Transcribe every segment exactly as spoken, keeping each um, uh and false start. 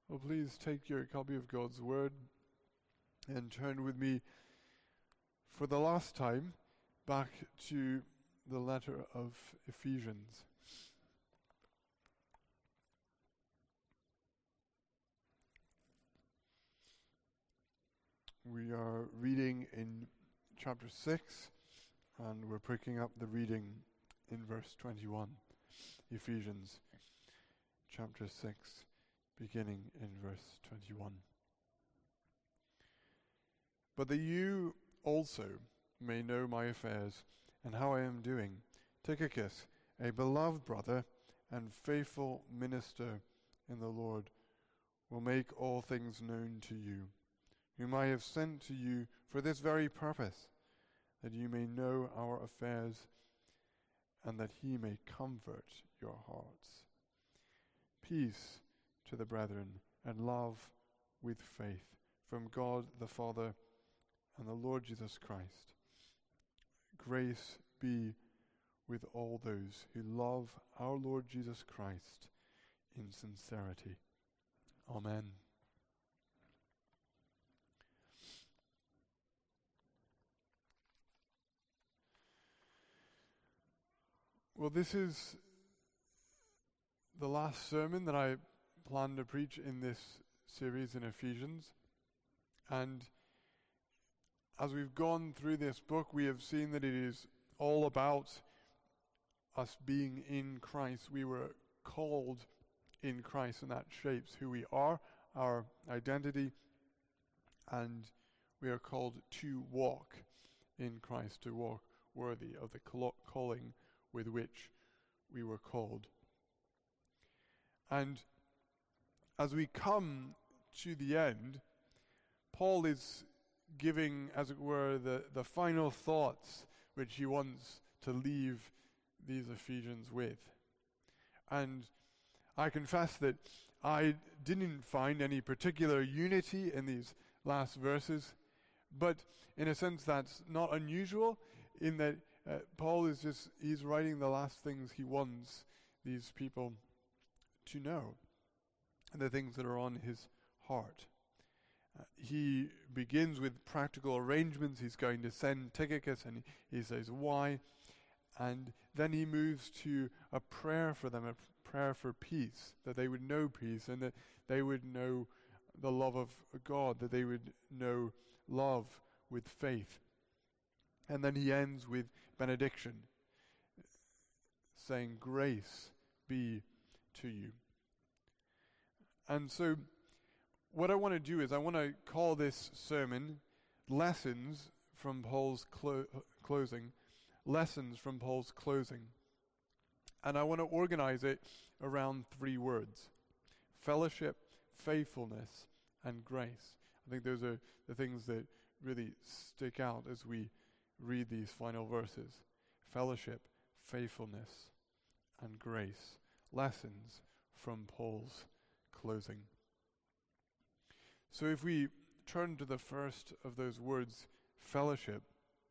Well, please take your copy of God's Word and turn with me for the last time back to the letter of Ephesians. We are reading in chapter six, and we're picking up the reading in verse twenty-one. Ephesians chapter six, beginning in verse twenty-one. But that you also may know my affairs, and how I am doing, Tychicus, a beloved brother and faithful minister in the Lord, will make all things known to you, whom I have sent to you for this very purpose, that you may know our affairs, and that he may comfort your hearts. Peace to the brethren, and love with faith, from God the Father and the Lord Jesus Christ. Grace be with all those who love our Lord Jesus Christ in sincerity. Amen. Well, this is the last sermon that I plan to preach in this series in Ephesians. And as we've gone through this book, we have seen that it is all about us being in Christ. We were called in Christ, and that shapes who we are, our identity, and we are called to walk in Christ, to walk worthy of the calling with which we were called. And as we come to the end, Paul is giving, as it were, the, the final thoughts which he wants to leave these Ephesians with. And I confess that I didn't find any particular unity in these last verses, but in a sense that's not unusual, in that uh, Paul is just, he's writing the last things he wants these people to know, and the things that are on his heart. Uh, he begins with practical arrangements. He's going to send Tychicus, and he, he says why, and then he moves to a prayer for them, a prayer for peace, that they would know peace, and that they would know the love of God, that they would know love with faith. And then he ends with benediction, saying, grace be to you. And so what I want to do is I want to call this sermon Lessons from Paul's clo- closing. Lessons from Paul's closing. And I want to organize it around three words: fellowship, faithfulness, and grace. I think those are the things that really stick out as we read these final verses. Fellowship, faithfulness, and grace. Lessons from Paul's closing. So if we turn to the first of those words, fellowship,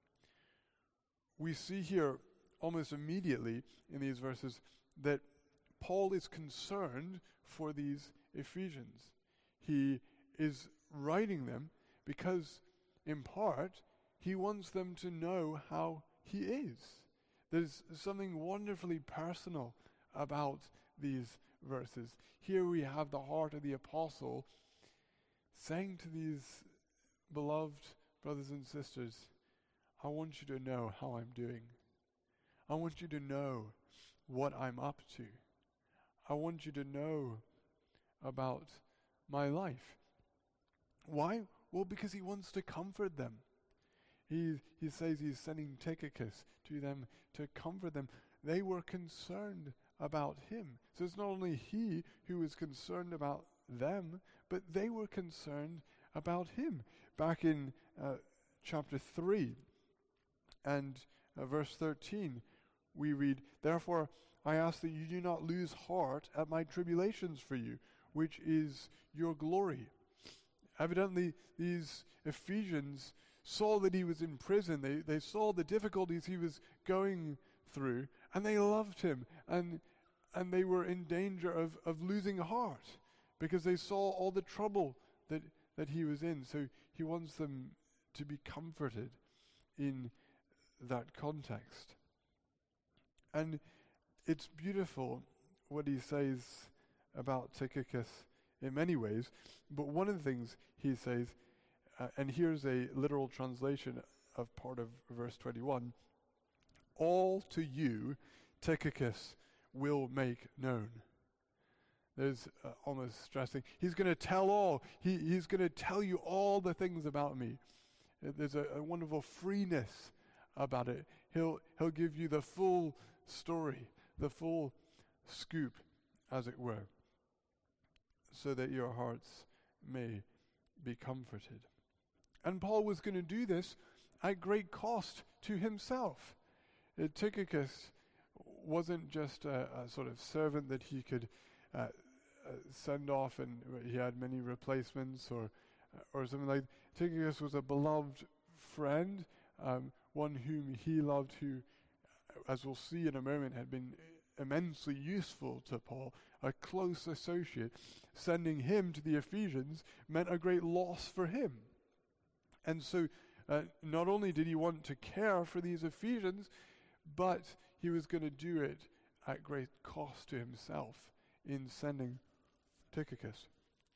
we see here almost immediately in these verses that Paul is concerned for these Ephesians. He is writing them because, in part, he wants them to know how he is. There's something wonderfully personal about these verses. Here we have the heart of the apostle saying to these beloved brothers and sisters, I want you to know how I'm doing. I want you to know what I'm up to. I want you to know about my life. Why? Well, because he wants to comfort them. He he says he's sending Tychicus to them to comfort them. They were concerned about him. So it's not only he who was concerned about them, but they were concerned about him. Back in uh, chapter three and uh, verse thirteen, we read, Therefore I ask that you do not lose heart at my tribulations for you, which is your glory. Evidently, these Ephesians saw that he was in prison. They they saw the difficulties he was going through, and they loved him, and and they were in danger of, of losing heart because they saw all the trouble that, that he was in. So he wants them to be comforted in that context. And it's beautiful what he says about Tychicus in many ways, but one of the things he says, uh, and here's a literal translation of part of verse twenty-one, all to you Tychicus will make known. There's uh, almost stressing, he's going to tell all, he, he's going to tell you all the things about me. Uh, there's a, a wonderful freeness about it. He'll, he'll give you the full story, the full scoop, as it were, so that your hearts may be comforted. And Paul was going to do this at great cost to himself. Uh, Tychicus wasn't just a, a sort of servant that he could uh, uh, send off and he had many replacements or uh, or something like that. Tychicus was a beloved friend, um, one whom he loved, who, as we'll see in a moment, had been immensely useful to Paul, a close associate. Sending him to the Ephesians meant a great loss for him. And so uh, not only did he want to care for these Ephesians, but he was going to do it at great cost to himself in sending Tychicus.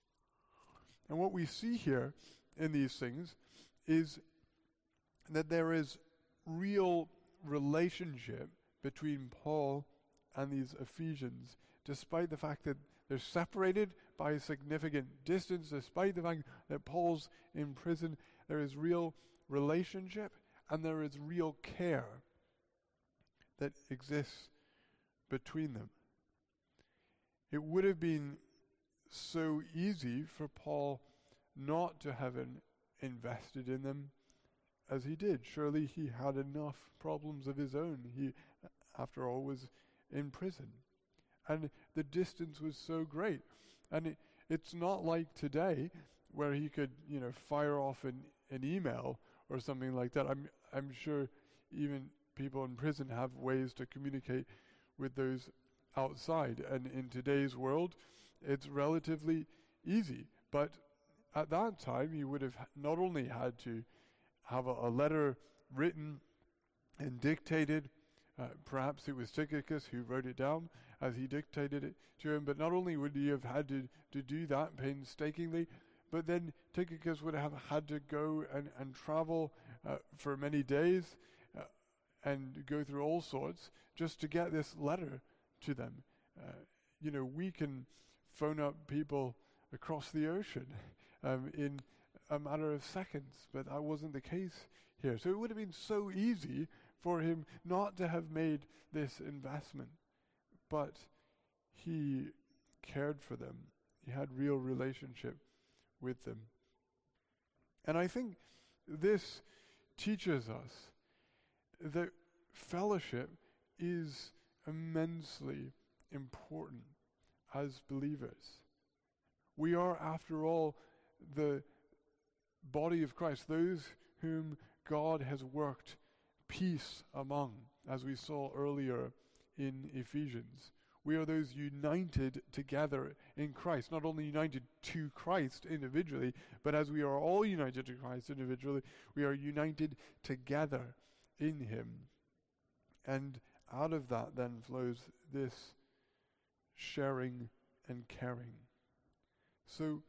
And what we see here in these things is that there is real relationship between Paul and these Ephesians, despite the fact that they're separated by a significant distance, despite the fact that Paul's in prison. There is real relationship and there is real care that exists between them. It would have been so easy for Paul not to have an invested in them as he did. Surely he had enough problems of his own. He, after all, was in prison. And the distance was so great. And it, it's not like today where he could, you know, fire off an, an email or something like that. I'm I'm sure even people in prison have ways to communicate with those outside. And in today's world, it's relatively easy. But at that time, you would have not only had to have a, a letter written and dictated, uh, perhaps it was Tychicus who wrote it down as he dictated it to him, but not only would he have had to, to do that painstakingly, but then Tychicus would have had to go and, and travel uh, for many days uh, and go through all sorts just to get this letter to them. Uh, you know, we can phone up people across the ocean um, in a matter of seconds, but that wasn't the case here. So it would have been so easy for him not to have made this investment, but he cared for them. He had real relationship with them. And I think this teaches us that fellowship is immensely important as believers. We are, after all, the body of Christ, those whom God has worked peace among, as we saw earlier in Ephesians. We are those united together in Christ, not only united to Christ individually, but as we are all united to Christ individually, we are united together in Him. And out of that then flows this sharing and caring. So,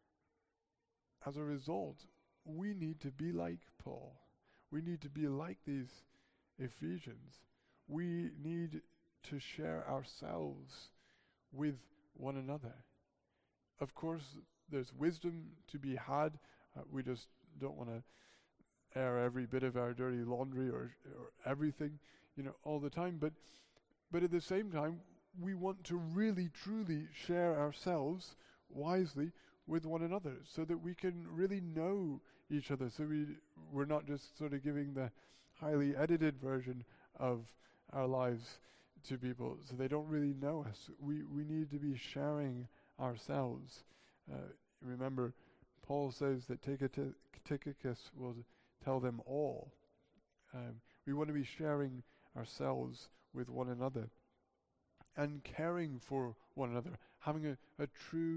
as a result, we need to be like Paul. We need to be like these Ephesians. We need to share ourselves with one another. Of course, there's wisdom to be had. Uh, we just don't want to air every bit of our dirty laundry or, or everything, you know, all the time. But, but at the same time, we want to really, truly share ourselves wisely with one another so that we can really know each other. So we, we're not just sort of giving the highly edited version of our lives to people so they don't really know us. We we need to be sharing ourselves. Uh, remember, Paul says that Tychicus will tell them all. Um, we want to be sharing ourselves with one another and caring for one another, having a, a true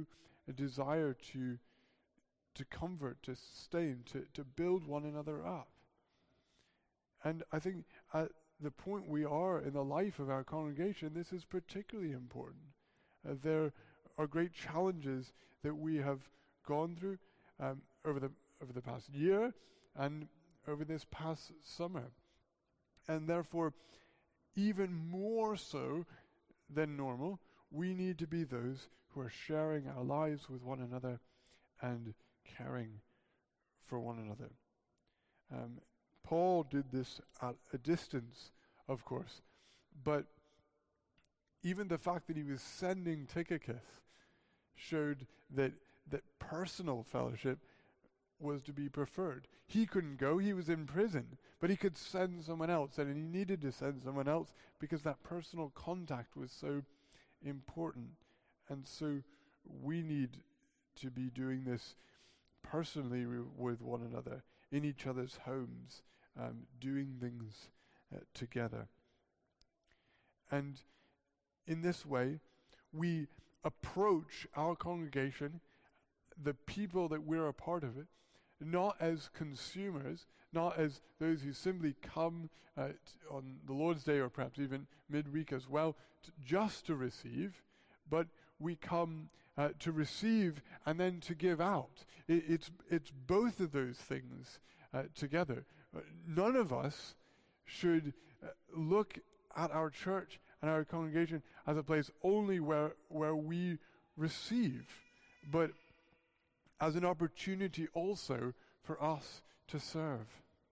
a desire to to comfort, to sustain, to, to build one another up. And I think at the point we are in the life of our congregation, this is particularly important. Uh, there are great challenges that we have gone through um, over the over the past year and over this past summer. And therefore, even more so than normal, we need to be those who are sharing our lives with one another and caring for one another. Um, Paul did this at a distance, of course, but even the fact that he was sending Tychicus showed that that personal fellowship was to be preferred. He couldn't go, he was in prison, but he could send someone else, and he needed to send someone else because that personal contact was so important. And so we need to be doing this personally re- with one another, in each other's homes, um, doing things uh, together. And in this way, we approach our congregation, the people that we're a part of it, not as consumers, not as those who simply come uh, t- on the Lord's Day or perhaps even midweek as well, t- just to receive, but we come uh, to receive and then to give out. It, it's it's both of those things uh, together. Uh, none of us should uh, look at our church and our congregation as a place only where where we receive, but as an opportunity also for us to serve.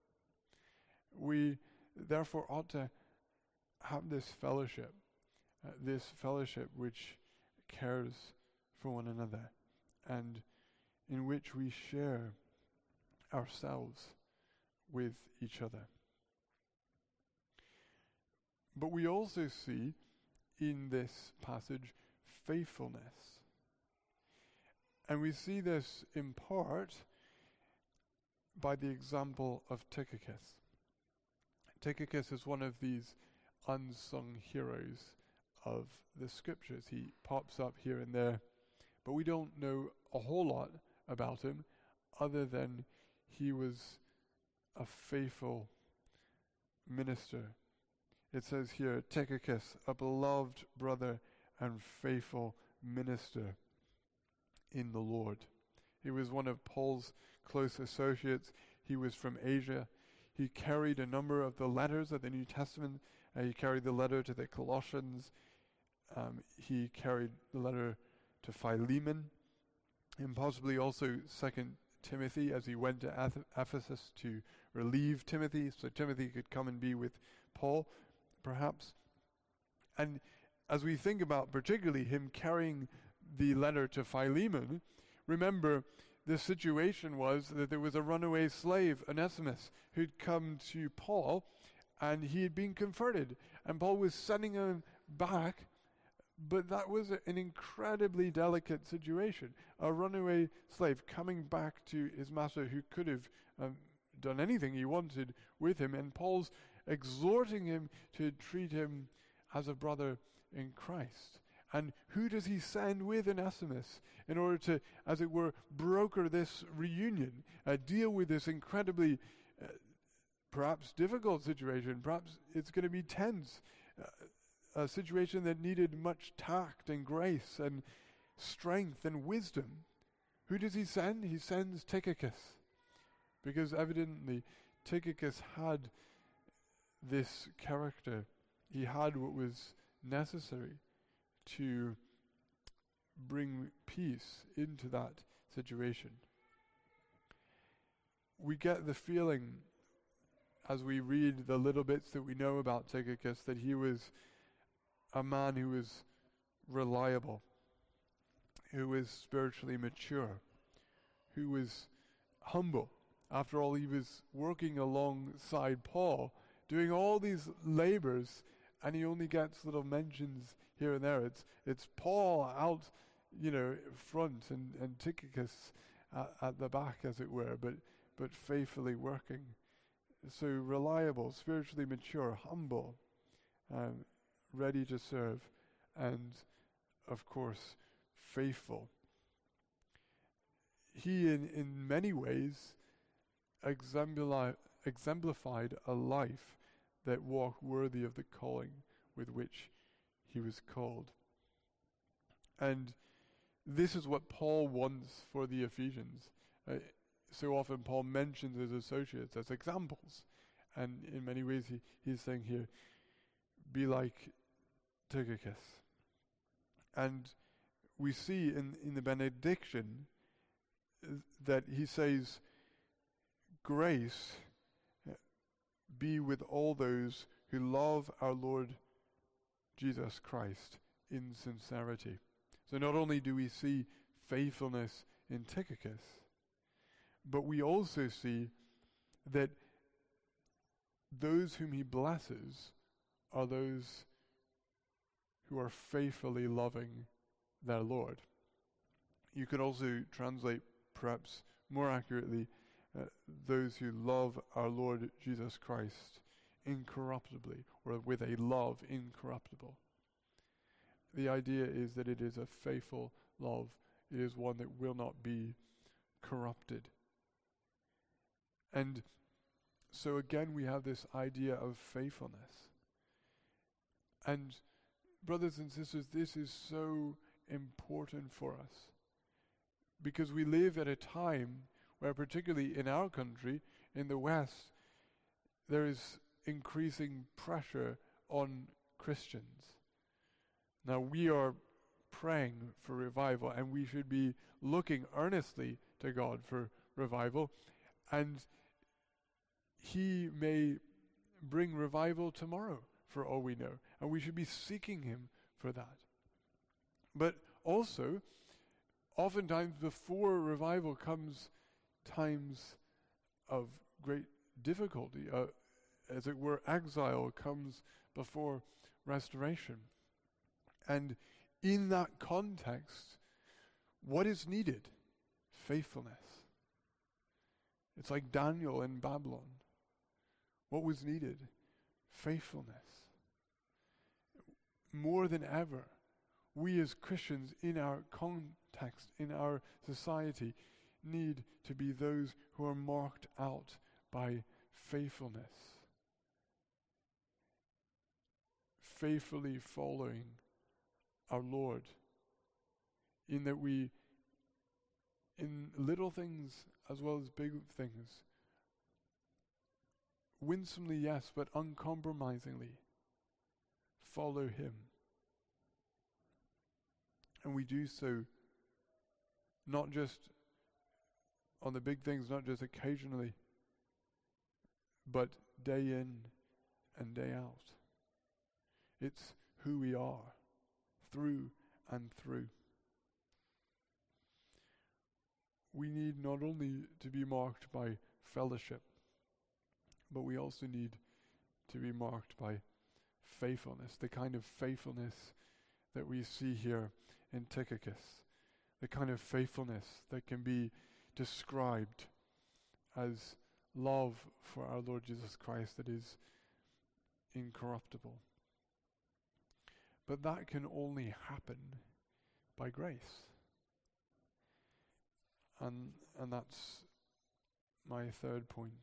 We therefore ought to have this fellowship, uh, this fellowship which cares for one another and in which we share ourselves with each other. But we also see in this passage faithfulness. And we see this in part by the example of Tychicus. Tychicus is one of these unsung heroes of the scriptures. He pops up here and there, but we don't know a whole lot about him other than he was a faithful minister. It says here, Tychicus, a beloved brother and faithful minister in the Lord. He was one of Paul's close associates. He was from Asia. He carried a number of the letters of the New Testament. Uh, he carried the letter to the Colossians. Um, he carried the letter to Philemon, and possibly also Second Timothy as he went to Eph- Ephesus to relieve Timothy, so Timothy could come and be with Paul, perhaps. And as we think about particularly him carrying the letter to Philemon, remember the situation was that there was a runaway slave, Onesimus, who'd come to Paul, and he had been converted, and Paul was sending him back, but that was a, an incredibly delicate situation. A runaway slave coming back to his master who could have um, done anything he wanted with him, and Paul's exhorting him to treat him as a brother in Christ. And who does he send with Onesimus in order to, as it were, broker this reunion, uh, deal with this incredibly, uh, perhaps difficult situation, perhaps it's going to be tense, uh, a situation that needed much tact and grace and strength and wisdom. Who does he send? He sends Tychicus, because evidently Tychicus had this character. He had what was necessary to bring peace into that situation. We get the feeling, as we read the little bits that we know about Tychicus, that he was a man who was reliable, who was spiritually mature, who was humble. After all, he was working alongside Paul, doing all these labors, and he only gets little mentions here and there. It's it's Paul out, you know, front, and, and Tychicus at, at the back, as it were, but but faithfully working. So reliable, spiritually mature, humble, um, ready to serve, and of course, faithful. he in, in many ways exempli- exemplified a life that walked worthy of the calling with which he was called. And this is what Paul wants for the Ephesians. Uh, so often Paul mentions his associates as examples. And in many ways he, he's saying here, be like Tychicus. And we see in, in the benediction uh, that he says, grace uh, be with all those who love our Lord Jesus Christ in sincerity. So not only do we see faithfulness in Tychicus, but we also see that those whom he blesses are those who are faithfully loving their Lord. You could also translate, perhaps more accurately, uh, those who love our Lord Jesus Christ incorruptibly, or with a love incorruptible. The idea is that it is a faithful love. It is one that will not be corrupted. And so again, we have this idea of faithfulness. And brothers and sisters, this is so important for us, because we live at a time where, particularly in our country, in the West, there is increasing pressure on Christians. Now, we are praying for revival, and we should be looking earnestly to God for revival, and he may bring revival tomorrow, for all we know, and we should be seeking him for that. But also, oftentimes before revival comes times of great difficulty, uh, as it were, exile comes before restoration. And in that context, what is needed? Faithfulness. It's like Daniel in Babylon. What was needed? Faithfulness. More than ever, we as Christians in our context, in our society, need to be those who are marked out by faithfulness. Faithfully following our Lord, in that we, in little things as well as big things, winsomely, yes, but uncompromisingly follow him. And we do so not just on the big things, not just occasionally, but day in and day out. It's who we are, through and through. We need not only to be marked by fellowship, but we also need to be marked by faithfulness, the kind of faithfulness that we see here in Tychicus, the kind of faithfulness that can be described as love for our Lord Jesus Christ that is incorruptible. But that can only happen by grace. And and that's my third point.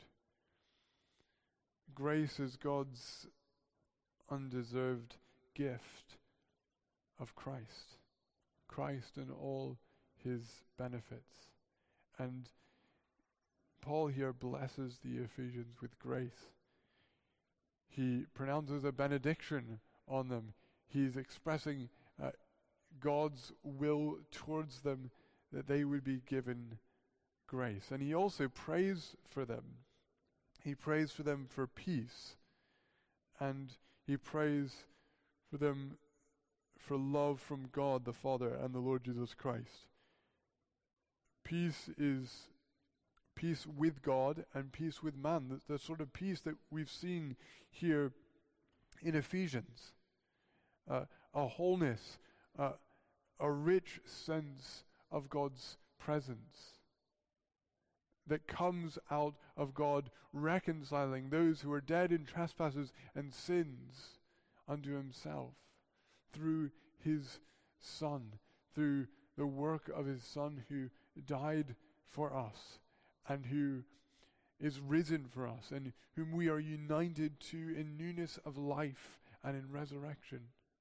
Grace is God's undeserved gift of Christ. Christ and all his benefits. And Paul here blesses the Ephesians with grace. He pronounces a benediction on them. He's expressing uh, God's will towards them, that they would be given grace. And he also prays for them. He prays for them for peace. And he prays for them for love from God the Father and the Lord Jesus Christ. Peace is peace with God and peace with man. The, the sort of peace that we've seen here in Ephesians. Uh, a wholeness, uh, a rich sense of God's presence that comes out of God reconciling those who are dead in trespasses and sins unto himself through his Son, through the work of his Son who died for us, and who is risen for us, and whom we are united to in newness of life and in resurrection.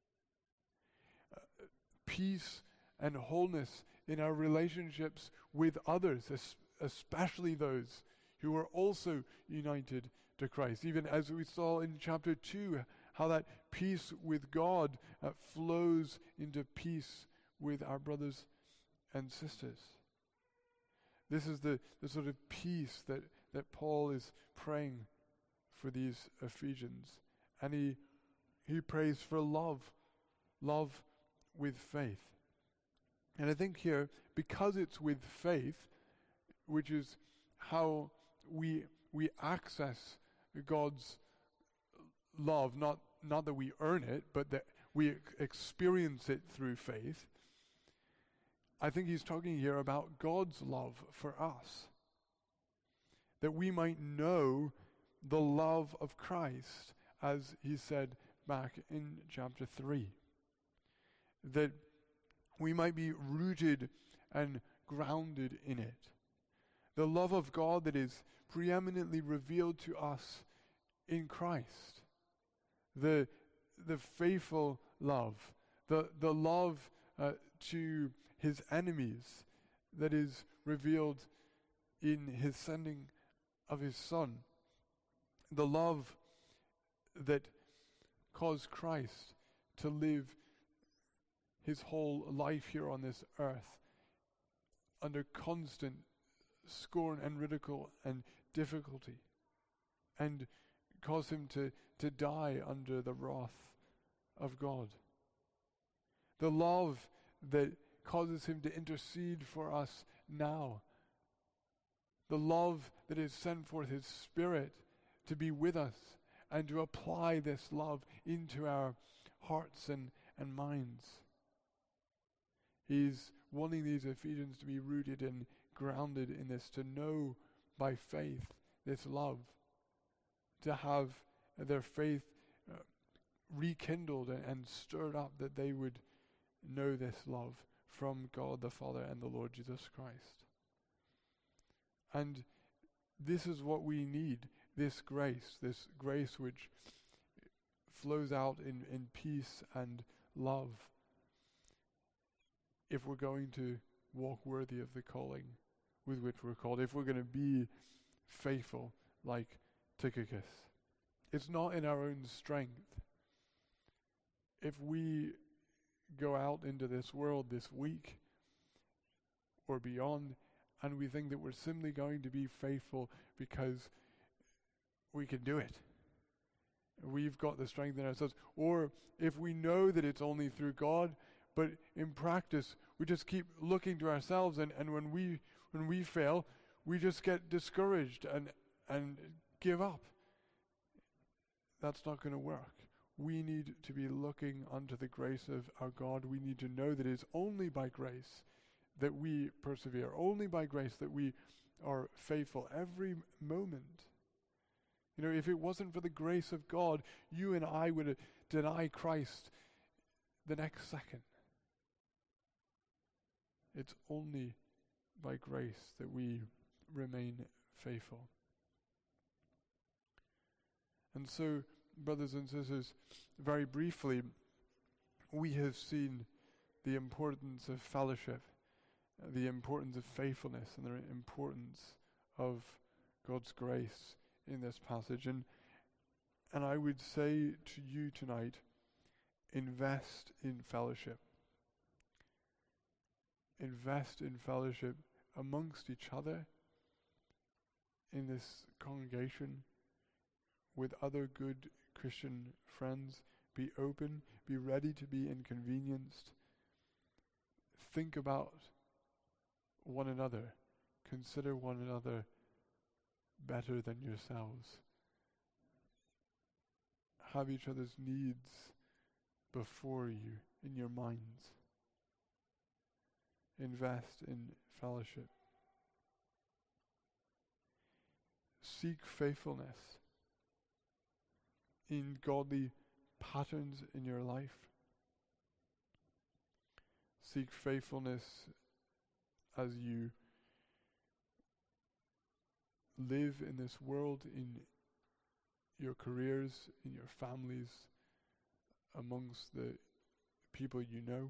Uh, peace and wholeness in our relationships with others, especially those who are also united to Christ. Even as we saw in chapter two, how that peace with God uh, flows into peace with our brothers and sisters. This is the, the sort of peace that, that Paul is praying for these Ephesians. And he, he prays for love, love with faith. And I think here, because it's with faith, which is how we we access God's love, not not that we earn it, but that we ex- experience it through faith. I think he's talking here about God's love for us, that we might know the love of Christ, as he said back in chapter three, that we might be rooted and grounded in it. The love of God that is preeminently revealed to us in Christ. The, the faithful love, the, the love uh, to his enemies that is revealed in his sending of his Son. The love that caused Christ to live his whole life here on this earth under constant scorn and ridicule and difficulty, and cause him to, to die under the wrath of God. The love that causes him to intercede for us now. The love that has sent forth his Spirit to be with us and to apply this love into our hearts and, and minds. He's wanting these Ephesians to be rooted and grounded in this, to know by faith this love, to have their faith uh, rekindled and, and stirred up, that they would know this love from God the Father and the Lord Jesus Christ. And this is what we need, this grace, this grace which flows out in, in peace and love, if we're going to walk worthy of the calling with which we're called, if we're going to be faithful like Tychicus. It's not in our own strength. If we go out into this world this week or beyond and we think that we're simply going to be faithful because we can do it, we've got the strength in ourselves, or if we know that it's only through God, but in practice we just keep looking to ourselves, and, and when we when we fail, we just get discouraged and and give up. That's not going to work. We need to be looking unto the grace of our God. We need to know that it is only by grace that we persevere, only by grace that we are faithful every moment. You know, if it wasn't for the grace of God, you and I would uh, deny Christ the next second. It's only by grace that we remain faithful. And so, brothers and sisters, very briefly, we have seen the importance of fellowship, uh, the importance of faithfulness, and the importance of God's grace in this passage. And and I would say to you tonight, invest in fellowship. Invest in fellowship amongst each other, in this congregation, with other good Christian friends. Be open, be ready to be inconvenienced. Think about one another. Consider one another better than yourselves. Have each other's needs before you in your minds. Invest in fellowship. Seek faithfulness in godly patterns in your life. Seek faithfulness as you live in this world, in your careers, in your families, amongst the people you know,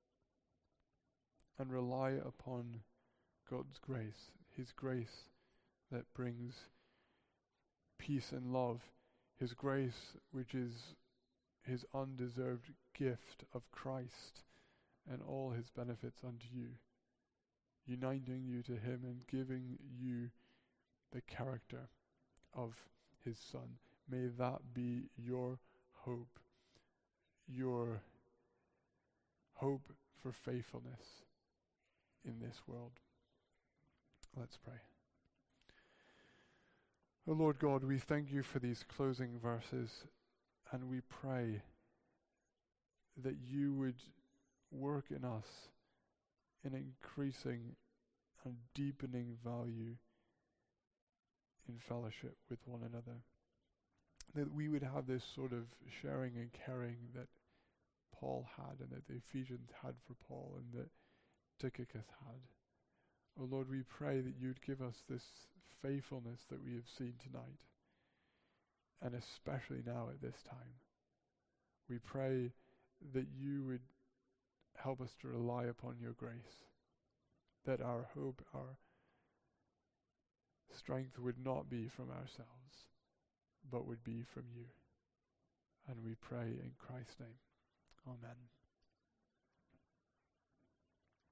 and rely upon God's grace, His grace that brings peace and love, His grace which is His undeserved gift of Christ and all His benefits unto you, uniting you to Him and giving you the character of His Son. May that be your hope, your hope for faithfulness in this world. Let's pray. O Lord God, we thank you for these closing verses, and we pray that you would work in us an increasing and deepening value in fellowship with one another. That we would have this sort of sharing and caring that Paul had, and that the Ephesians had for Paul, and that Tychicus had. O Lord, we pray that you'd give us this faithfulness that we have seen tonight, and especially now at this time. We pray that you would help us to rely upon your grace, that our hope, our strength would not be from ourselves, but would be from you. And we pray in Christ's name. Amen.